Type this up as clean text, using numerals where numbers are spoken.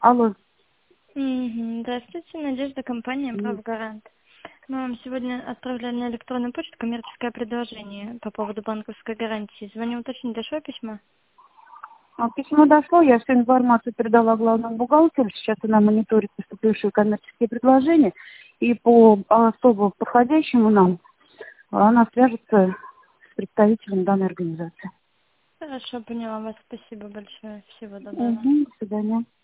Алло. Здравствуйте, Надежда, компания «Правгарант». Мы вам сегодня отправляли на электронную почту коммерческое предложение по поводу банковской гарантии. Звоню уточнить, дошло письмо? Письмо дошло, я всю информацию передала главному бухгалтеру. Сейчас она мониторит поступившие коммерческие предложения. И по особо подходящему нам она свяжется с представителем данной организации. Хорошо, поняла вас. Спасибо большое. Всего доброго. До свидания.